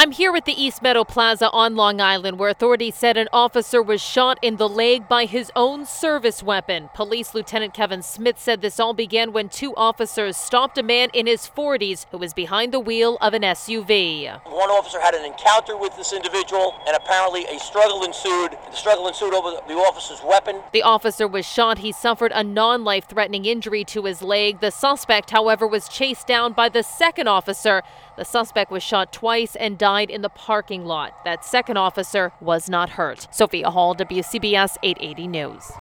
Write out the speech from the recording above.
I'm here at the East Meadow Plaza on Long Island, where authorities said an officer was shot in the leg by his own service weapon. Police Lieutenant Kevin Smith said this all began when two officers stopped a man in his 40s who was behind the wheel of an SUV. One officer had an encounter with this individual, and apparently a struggle ensued. The struggle ensued over the officer's weapon. The officer was shot. He suffered a non-life-threatening injury to his leg. The suspect, however, was chased down by the second officer. The suspect was shot twice and died in the parking lot. That second officer was not hurt. Sophia Hall, WCBS 880 News.